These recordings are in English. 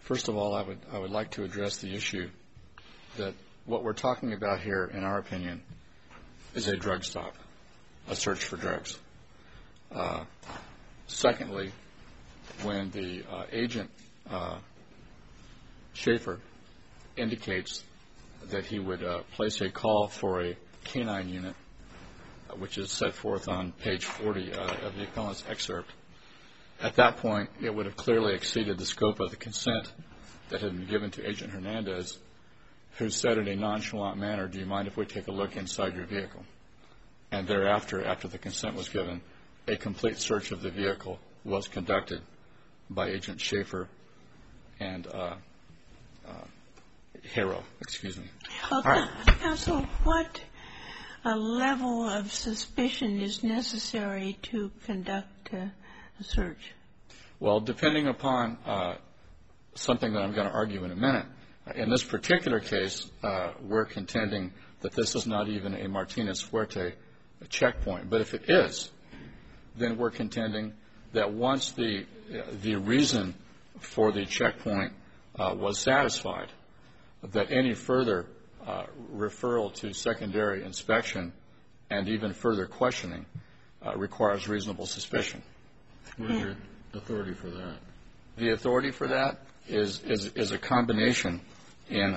First of all, I would like to address the issue that what we're talking about here, in our opinion, is a drug stop, a search for drugs. Secondly, when the agent, Schaefer, indicates that he would place a call for a canine unit, which is set forth on page 40 of the appellant's excerpt, at that point, it would have clearly exceeded the scope of the consent that had been given to Agent Hernandez, who said in a nonchalant manner, "Do you mind if we take a look inside your vehicle?" And thereafter, after the consent was given, a complete search of the vehicle was conducted by Agent Schaefer and Harrow. Excuse me. Counsel, what level of suspicion is necessary to conduct a search? Well, depending upon something that I'm going to argue in a minute, in this particular case, we're contending that this is not even a Martinez-Fuerte checkpoint. But if it is, then we're contending that once the reason for the checkpoint was satisfied, that any further referral to secondary inspection and even further questioning requires reasonable suspicion. What is your authority for that? The authority for that is a combination in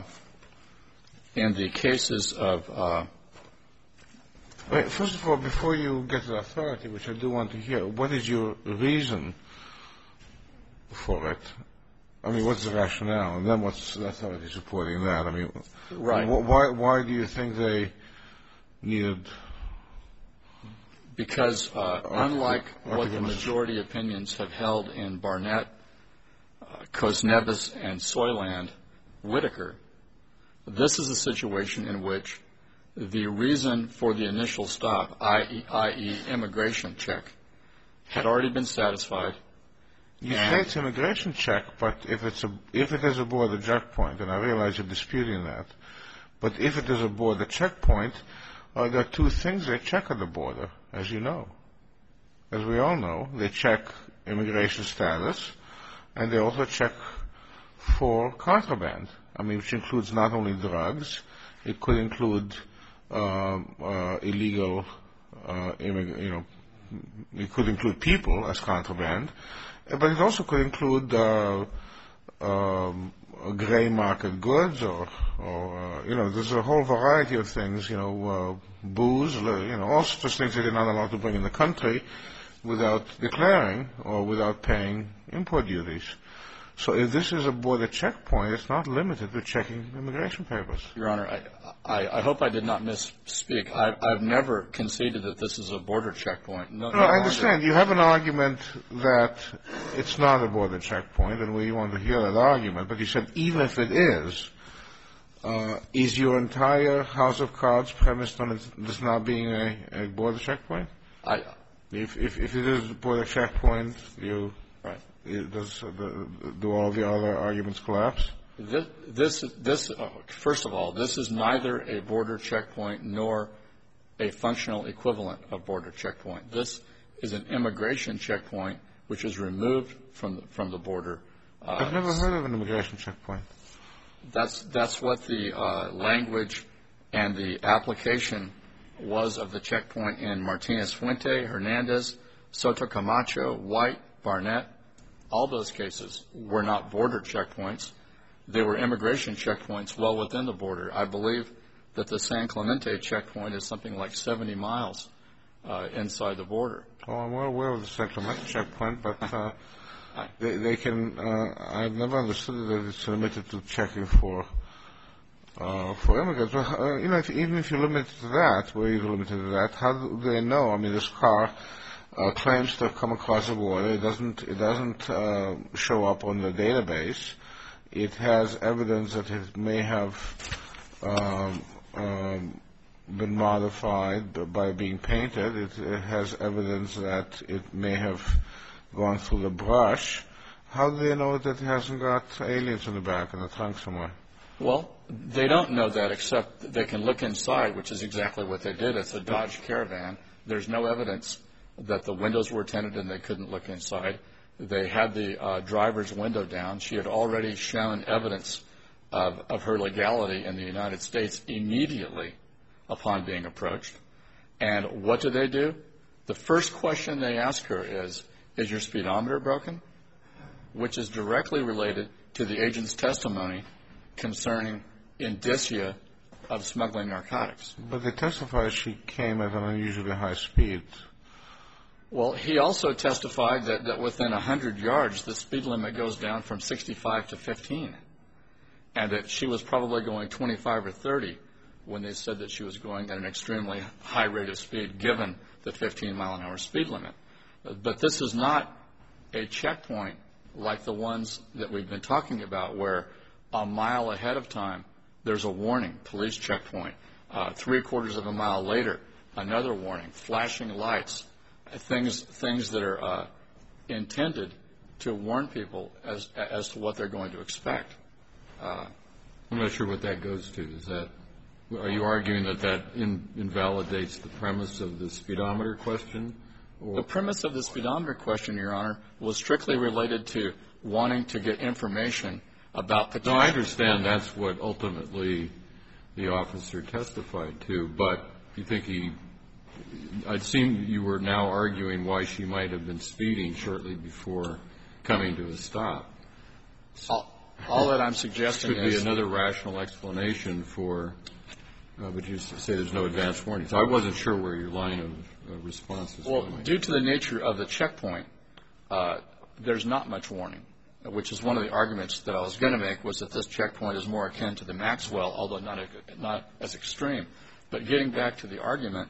the cases of. First of all, before you get to the authority, which I do want to hear, what is your reason for it? I mean, what's the rationale? And then what's the authority supporting that? I mean, right. Why do you think they needed? Because unlike what the majority opinions have held in Barnett, Cosnevis, and Soyland, Whitaker, this is a situation in which the reason for the initial stop, i.e. immigration check, had already been satisfied. You say it's immigration check, but if it is aboard the checkpoint, and I realize you're disputing that, but if it is aboard the checkpoint, there are two things they check at the border, as you know. As we all know, they check immigration status, and they also check for contraband. I mean, which includes not only drugs, it could include illegal, it could include people as contraband, but it also could include gray market goods or there's a whole variety of things, booze, all sorts of things that they're not allowed to bring in the country without declaring or without paying import duties. So if this is a border checkpoint, it's not limited to checking immigration papers. Your Honor, I hope I did not misspeak. I've never conceded that this is a border checkpoint. No, I understand. You have an argument that it's not a border checkpoint, and we want to hear that argument. But you said even if it is your entire house of cards premised on this not being a border checkpoint? If it is a border checkpoint, right. Do all the other arguments collapse? First of all, this is neither a border checkpoint nor a functional equivalent of border checkpoint. This is an immigration checkpoint which is removed from the border. I've never heard of an immigration checkpoint. That's what the language and the application was of the checkpoint in Martinez-Fuente, Hernandez, Soto Camacho, White, Barnett. All those cases were not border checkpoints. They were immigration checkpoints well within the border. I believe that the San Clemente checkpoint is something like 70 miles inside the border. Oh, I'm well aware of the San Clemente checkpoint, but they can. I've never understood that it's limited to checking for immigrants. Well, even if you limit it to that, where you're limited to that, how do they know? I mean, this car claims to have come across the border. It doesn't show up on the database. It has evidence that it may have been modified by being painted. It has evidence that it may have gone through the brush. How do they know that it hasn't got aliens in the back in the trunk somewhere? Well, they don't know that, except they can look inside, which is exactly what they did. It's a Dodge Caravan. There's no evidence that the windows were tinted and they couldn't look inside. They had the driver's window down. She had already shown evidence of her legality in the United States immediately upon being approached. And what do? The first question they ask her is your speedometer broken? Which is directly related to the agent's testimony concerning indicia of smuggling narcotics. But they testified she came at an unusually high speed. Well, he also testified that within 100 yards, the speed limit goes down from 65 to 15, and that she was probably going 25 or 30 when they said that she was going at an extremely high rate of speed given the 15-mile-an-hour speed limit. But this is not a checkpoint like the ones that we've been talking about where a mile ahead of time there's a warning, police checkpoint. 3/4 of a mile later, another warning, flashing lights, things that are intended to warn people as to what they're going to expect. I'm not sure what that goes to. Are you arguing that invalidates the premise of the speedometer question? Or? The premise of the speedometer question, Your Honor, was strictly related to wanting to get information about potential. No, I understand that's what ultimately the officer testified to, but you think I'd seen you were now arguing why she might have been speeding shortly before coming to a stop. All that I'm suggesting could be another rational explanation for, but you say there's no advance warning. So I wasn't sure where your line of response is going. Well, due to the nature of the checkpoint, there's not much warning, which is one of the arguments that I was going to make, was that this checkpoint is more akin to the Maxwell, although not as extreme. But getting back to the argument,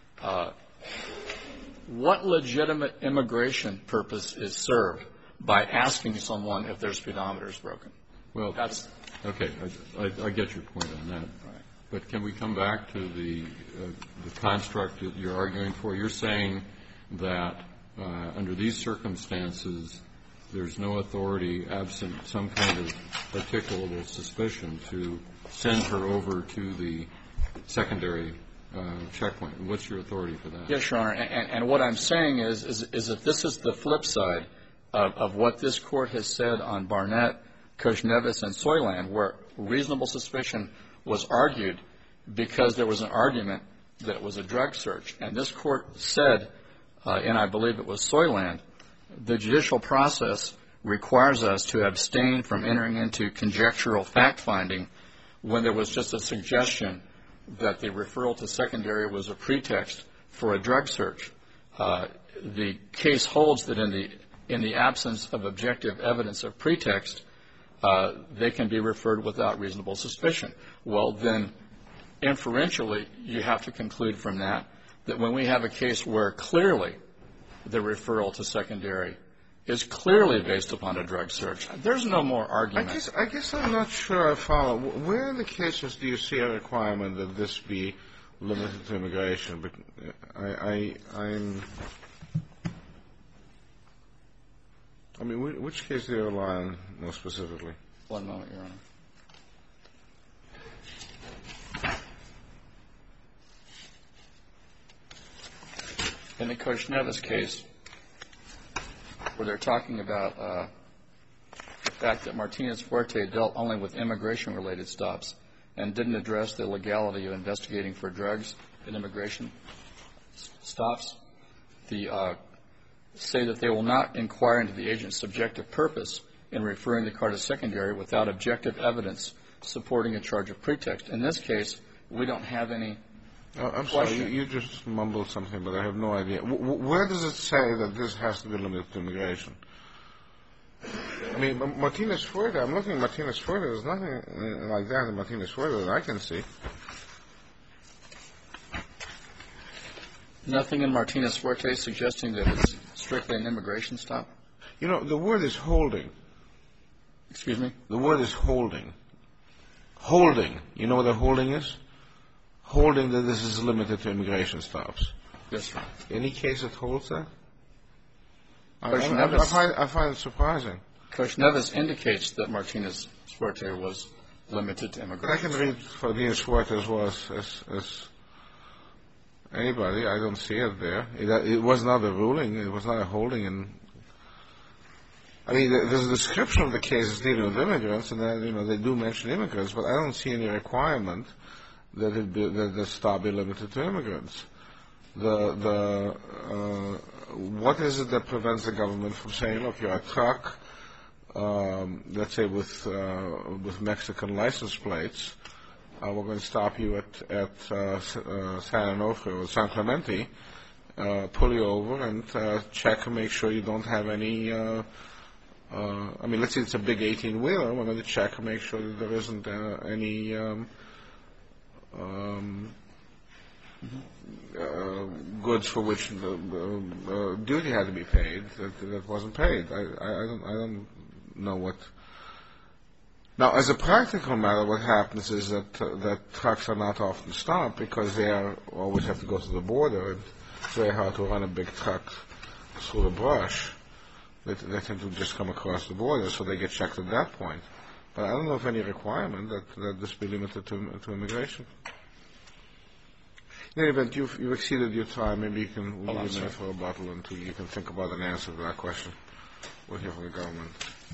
what legitimate immigration purpose is served by asking someone if their speedometer is broken? Well, okay, I get your point on that. Right. But can we come back to the construct that you're arguing for? You're saying that under these circumstances, there's no authority, absent some kind of articulable suspicion, to send her over to the secondary checkpoint. And what's your authority for that? Yes, Your Honor. And what I'm saying is that this is the flip side of what this Court has said on Barnett, Kushnevis, and Soyland, where reasonable suspicion was argued because there was an argument that it was a drug search. And this Court said, and I believe it was Soyland, the judicial process requires us to abstain from entering into conjectural fact-finding when there was just a suggestion that the referral to secondary was a pretext for a drug search. The case holds that in the absence of objective evidence of pretext, they can be referred without reasonable suspicion. Well, then, inferentially, you have to conclude from that when we have a case where clearly the referral to secondary is clearly based upon a drug search, there's no more argument. I guess I'm not sure I follow. Where in the cases do you see a requirement that this be limited to immigration? But I mean, which case do you rely on more specifically? One moment, Your Honor. In the Kushnevis case, where they're talking about the fact that Martinez-Fuerte dealt only with immigration-related stops and didn't address the legality of investigating for drugs in immigration stops, say that they will not inquire into the agent's subjective purpose in referring the car to secondary without objective evidence supporting a charge of pretext. In this case, we don't have any I'm question. sorry, you just mumbled something, but I have no idea. Where does it say that this has to be limited to immigration? I mean, Martinez-Fuerte, I'm looking at Martinez-Fuerte. There's nothing like that in Martinez-Fuerte that I can see. Nothing in Martinez-Fuerte suggesting that it's strictly an immigration stop? You know, the word is holding. Excuse me? The word is holding. Holding. You know what a holding is? Holding that this is limited to immigration stops. Yes, sir. Any case that holds that? Kushnevis, I find it surprising. Kushnevis indicates that Martinez-Fuerte was limited to immigration. I can read Martinez-Fuerte as well as anybody. I don't see it there. It was not a ruling. It was not a holding. And I mean, there's a description of the cases dealing with immigrants, and they do mention immigrants, but I don't see any requirement that the stop be limited to immigrants. What is it that prevents the government from saying, look, you're a truck, let's say with Mexican license plates, we're going to stop you at San Onofre or San Clemente, pull you over and check and make sure you don't have any. I mean, let's say it's a big 18-wheeler. We're going to check and make sure that there isn't any goods for which duty had to be paid that wasn't paid. I don't know what. Now, as a practical matter, what happens is that trucks are not often stopped because they always have to go to the border. And it's very hard to run a big truck through the brush. They tend to just come across the border, so they get checked at that point. But I don't know of any requirement that this be limited to immigration. In any event, you've exceeded your time. Maybe you can leave a minute for a bottle until you can think about an answer to that question. We'll hear from the government.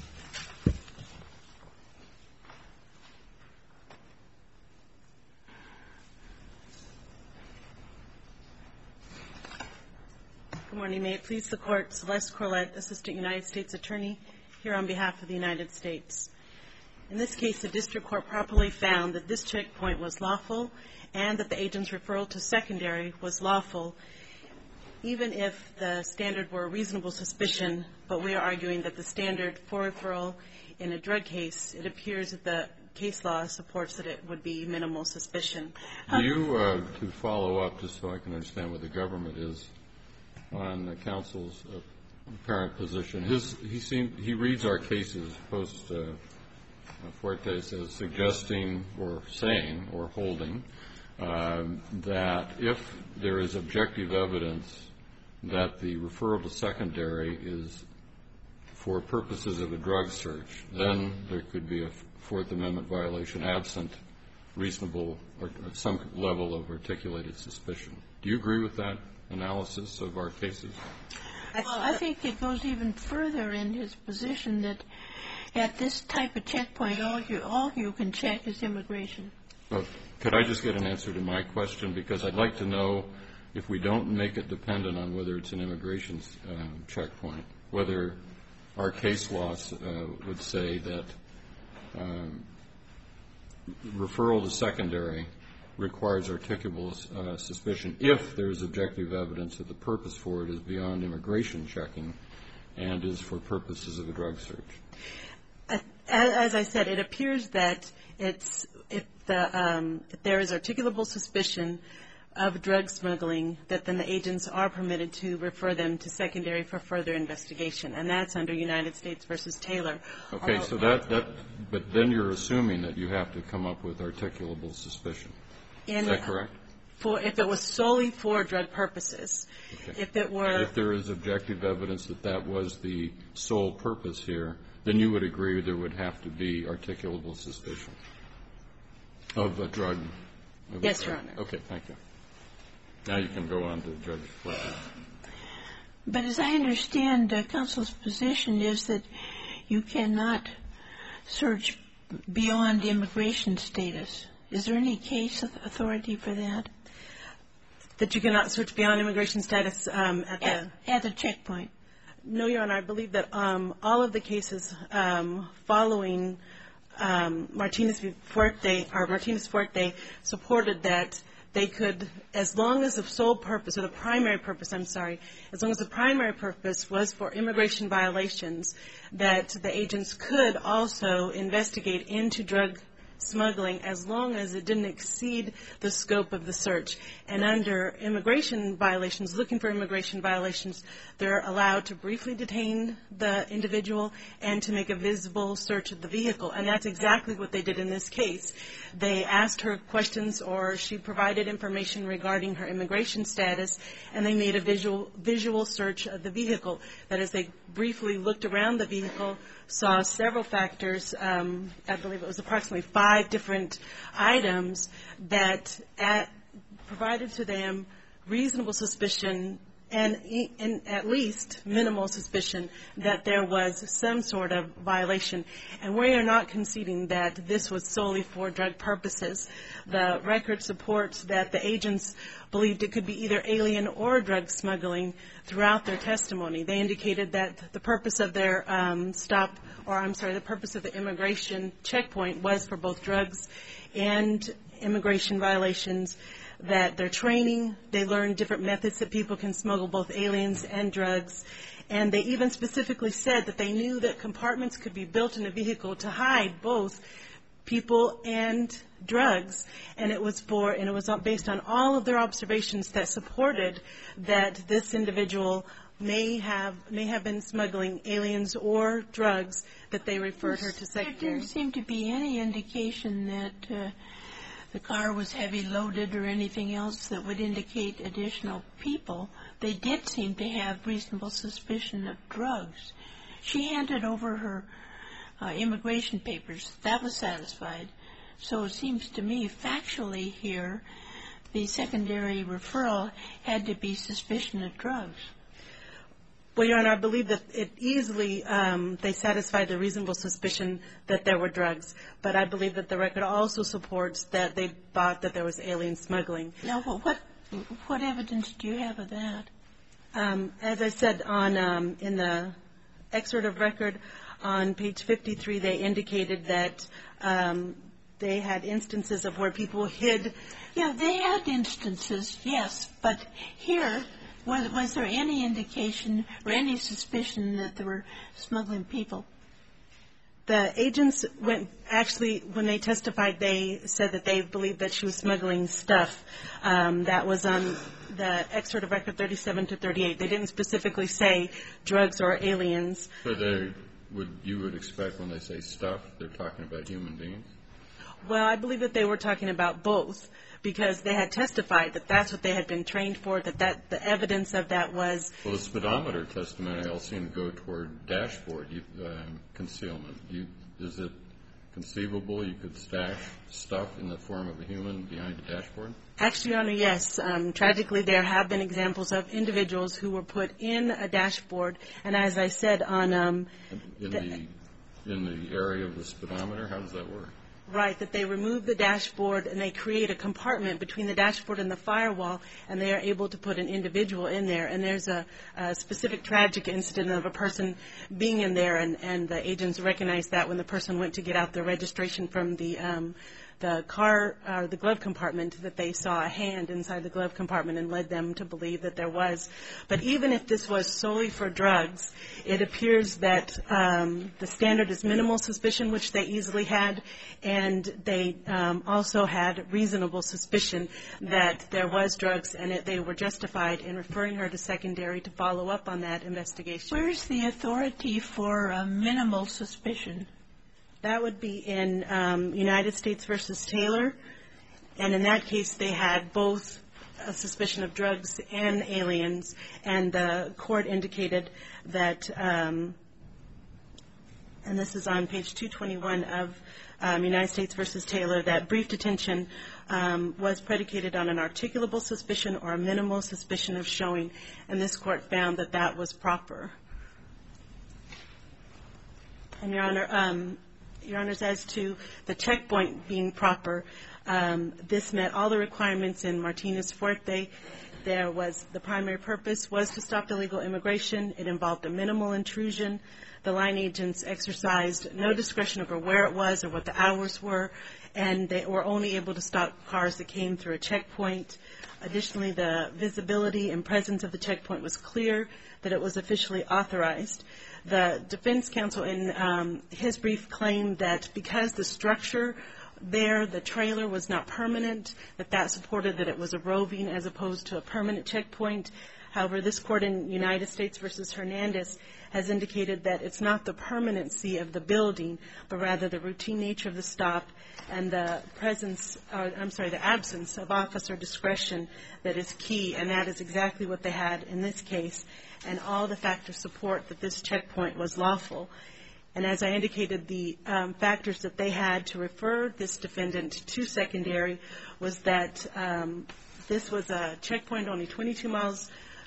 Good morning. May it please the Court, Celeste Corlett, Assistant United States Attorney, here on behalf of the United States. In this case, the District Court properly found that this checkpoint was lawful and that the agent's referral to secondary was lawful, even if the standard were reasonable suspicion, but we are arguing that the standard for referral in a drug case, it appears that the case law supports that it would be minimal suspicion. Do you, to follow up, just so I can understand what the government is, on the counsel's apparent position, he reads our cases post Fuertes as suggesting or saying or holding that if there is objective evidence that the referral to secondary is for purposes of a drug search, then there could be a Fourth Amendment violation absent reasonable or some level of articulated suspicion. Do you agree with that analysis of our cases? Well, I think it goes even further in his position that at this type of checkpoint, all you can check is immigration. Could I just get an answer to my question? Because I'd like to know, if we don't make it dependent on whether it's an immigration checkpoint, whether our case laws would say that referral to secondary requires articulable suspicion if there is objective evidence that the purpose for it is beyond immigration checking and is for purposes of a drug search. As I said, it appears that if there is articulable suspicion of drug smuggling, that then the agents are permitted to refer them to secondary for further investigation, and that's under United States versus Taylor. Okay, so but then you're assuming that you have to come up with articulable suspicion. Is that correct? If it was solely for drug purposes. Okay. If there is objective evidence that that was the sole purpose here, then you would agree there would have to be articulable suspicion of a drug. Yes, Your Honor. Okay, thank you. Now you can go on to Judge Fletcher. But as I understand, counsel's position is that you cannot search beyond immigration status. Is there any case authority for that? That you cannot search beyond immigration status at the checkpoint? No, Your Honor. I believe that all of the cases following Martinez Fuerte supported that they could, as long as the sole purpose, or the primary purpose, as long as the primary purpose was for immigration violations, that the agents could also investigate into drug smuggling as long as it didn't exceed the scope of the search. And under immigration violations, looking for immigration violations, they're allowed to briefly detain the individual and to make a visible search of the vehicle. And that's exactly what they did in this case. They asked her questions, or she provided information regarding her immigration status, and they made a visual search of the vehicle. That is, they briefly looked around the vehicle, saw several factors, I believe it was approximately 5 different items that provided to them reasonable suspicion and at least minimal suspicion that there was some sort of violation. And we are not conceding that this was solely for drug purposes. The record supports that the agents believed it could be either alien or drug smuggling throughout their testimony. They indicated that the purpose of their the purpose of the immigration checkpoint was for both drugs and immigration violations, that their training, they learned different methods that people can smuggle both aliens and drugs, and they even specifically said that they knew that compartments could be built in a vehicle to hide both people and drugs, and it was based on all of their observations that supported that this individual may have been smuggling aliens or drugs, that they referred her to secondary. There didn't seem to be any indication that the car was heavy loaded or anything else that would indicate additional people. They did seem to have reasonable suspicion of drugs. She handed over her immigration papers. That was satisfied. So it seems to me factually here the secondary referral had to be suspicion of drugs. Well, Your Honor, I believe that it easily, they satisfied the reasonable suspicion that there were drugs. But I believe that the record also supports that they thought that there was alien smuggling. Now, what evidence do you have of that? As I said, in the excerpt of record on page 53, they indicated that they had instances of where people hid. Yeah, they had instances, yes. But here, was there any indication or any suspicion that there were smuggling people? The agents when they testified, they said that they believed that she was smuggling stuff. That was on the excerpt of record 37 to 38. They didn't specifically say drugs or aliens. So you would expect when they say stuff, they're talking about human beings? Well, I believe that they were talking about both, because they had testified that that's what they had been trained for, that the evidence of that was. Well, the speedometer testimony all seemed to go toward dashboard concealment. Is it conceivable you could stash stuff in the form of a human behind a dashboard? Actually, Your Honor, yes. Tragically, there have been examples of individuals who were put in a dashboard, and as I said in the area of the speedometer, how does that work? Right, that they remove the dashboard and they create a compartment between the dashboard and the firewall, and they are able to put an individual in there. And there's a specific tragic incident of a person being in there, and the agents recognized that when the person went to get out their registration from the car, the glove compartment, that they saw a hand inside the glove compartment and led them to believe that there was. But even if this was solely for drugs, it appears that the standard is minimal suspicion, which they easily had, and they also had reasonable suspicion that there was drugs, and they were justified in referring her to secondary to follow up on that investigation. Where's the authority for minimal suspicion? That would be in United States v. Taylor, and in that case they had both a suspicion of drugs and aliens, and the court indicated that, and this is on page 221 of United States v. Taylor, that brief detention was predicated on an articulable suspicion or a minimal suspicion of showing, and this court found that that was proper. And, Your Honors, as to the checkpoint being proper, this met all the requirements in Martinez-Fuerte. The primary purpose was to stop illegal immigration. It involved a minimal intrusion. The line agents exercised no discretion over where it was or what the hours were, and they were only able to stop cars that came through a checkpoint. Additionally, the visibility and presence of the checkpoint was clear, that it was officially authorized. The defense counsel in his brief claimed that because the structure there, the trailer, was not permanent, that supported that it was a roving as opposed to a permanent checkpoint. However, this court in United States v. Hernandez has indicated that it's not the permanency of the building, but rather the routine nature of the stop and the absence of officer discretion that is key, and that is exactly what they had in this case. And all the factors support that this checkpoint was lawful. And as I indicated, the factors that they had to refer this defendant to secondary was that this was a checkpoint only 22 miles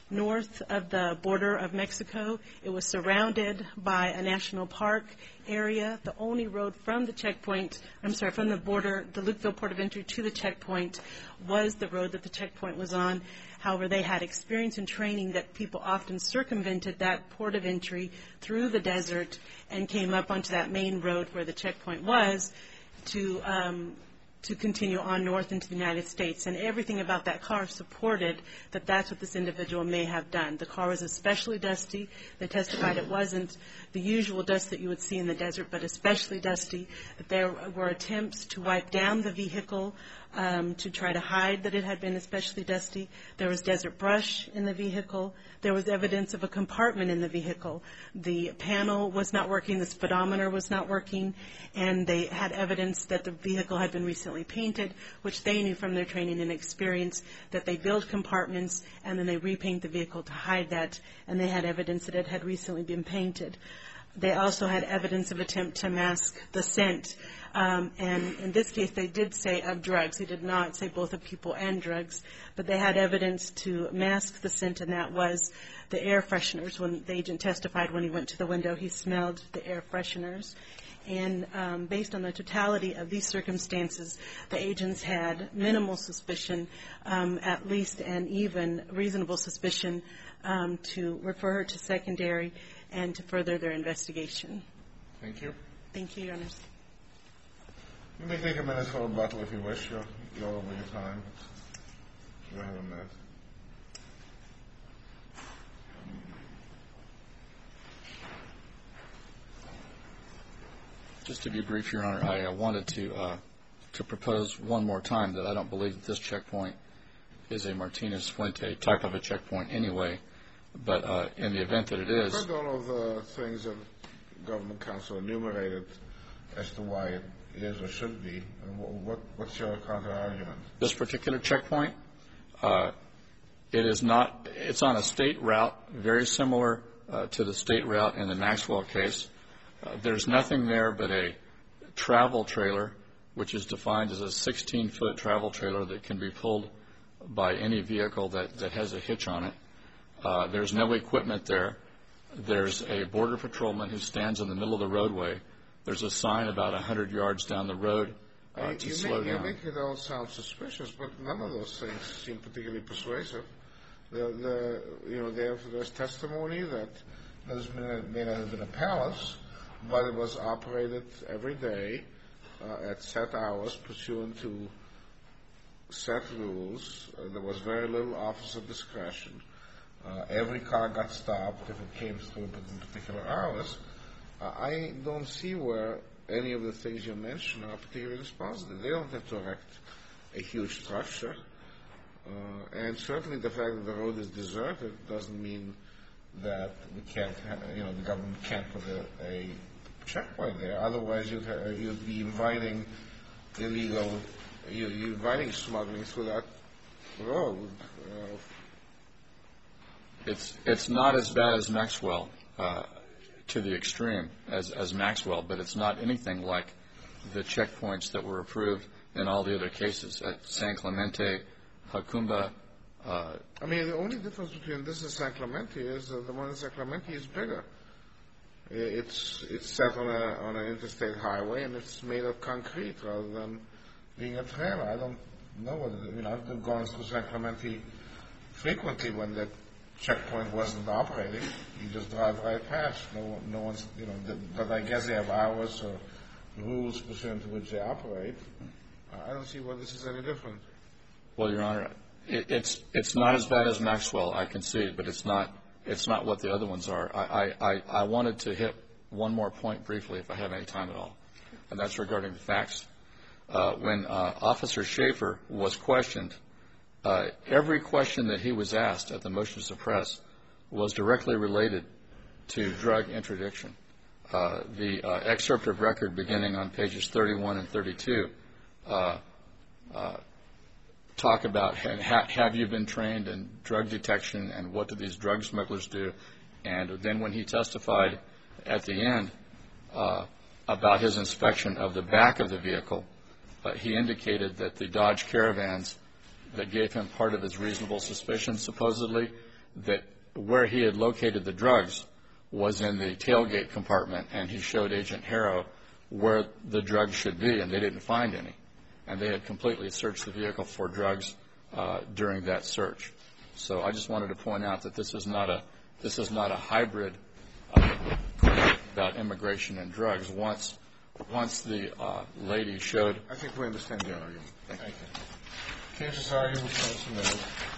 north of the border of Mexico. It was surrounded by a national park area. The only road from the checkpoint, from the border, the Lukeville Port of Entry to the checkpoint was the road that the checkpoint was on. However, they had experience and training that people often circumvented that port of entry through the desert and came up onto that main road where the checkpoint was to continue on north into the United States. And everything about that car supported that that's what this individual may have done. The car was especially dusty. They testified it wasn't the usual dust that you would see in the desert, but especially dusty, that there were attempts to wipe down the vehicle to try to hide that it had been especially dusty. There was desert brush in the vehicle. There was evidence of a compartment in the vehicle. The panel was not working, the speedometer was not working, and they had evidence that the vehicle had been recently painted, which they knew from their training and experience that they build compartments and then they repaint the vehicle to hide that, and they had evidence that it had recently been painted. They also had evidence of attempt to mask the scent. And in this case, they did say of drugs. They did not say both of people and drugs. But they had evidence to mask the scent, and that was the air fresheners. When the agent testified when he went to the window, he smelled the air fresheners. And based on the totality of these circumstances, the agents had minimal suspicion, at least and even reasonable suspicion, to refer her to secondary and to further their investigation. Thank you. Thank you, Your Honors. You may take a minute for rebuttal if you wish. You're over your time. You have a minute. Just to be brief, Your Honor, I wanted to propose one more time that I don't believe that this checkpoint is a Martinez-Fuente type of a checkpoint anyway. But in the event that it is... I've heard all of the things that government counsel enumerated as to why it is or should be. What's your counter-argument? This particular checkpoint, it is not... It's on a state route, very similar to the state route in the Maxwell case. There's nothing there but a travel trailer, which is defined as a 16-foot travel trailer that can be pulled by any vehicle that has a hitch on it. There's no equipment there. There's a border patrolman who stands in the middle of the roadway. There's a sign about 100 yards down the road to slow down. You make it all sound suspicious, but none of those things seem particularly persuasive. There's testimony that there may not have been a palace, but it was operated every day at set hours pursuant to set rules. There was very little officer discretion. Every car got stopped if it came through in particular hours. I don't see where any of the things you mentioned are particularly dispositive. They don't have to erect a huge structure. And certainly the fact that the road is deserted doesn't mean that we can't have, the government can't put a checkpoint there. Otherwise, you'd be inviting you're inviting smuggling through that road. It's not as bad as Maxwell, to the extreme as Maxwell, but it's not anything like the checkpoints that were approved in all the other cases at San Clemente, Jacumba. The only difference between this and San Clemente is that the one in San Clemente is bigger. It's set on an interstate highway, and it's made of concrete rather than being a trailer. I don't know what it is. I've gone through San Clemente frequently when that checkpoint wasn't operating. You just drive right past. No one's, but I guess they have hours or rules pursuant to which they operate. I don't see why this is any different. Well, Your Honor, it's not as bad as Maxwell, I concede, but it's not what the other ones are. I wanted to hit one more point briefly, if I have any time at all, and that's regarding the facts. When Officer Schaefer was questioned, every question that he was asked at the motion to suppress was directly related to drug interdiction. The excerpt of record beginning on pages 31 and 32 talk about have you been trained in drug detection and what do these drug smugglers do. And then when he testified at the end about his inspection of the back of the vehicle, he indicated that the Dodge Caravans that gave him part of his reasonable suspicion, supposedly, that where he had located the drugs was in the tailgate compartment, and he showed Agent Harrow where the drugs should be, and they didn't find any. And they had completely searched the vehicle for drugs during that search. So I just wanted to point out that this is not a hybrid about immigration and drugs. Once the lady showed. I think we understand the argument. Thank you. Cases are submitted.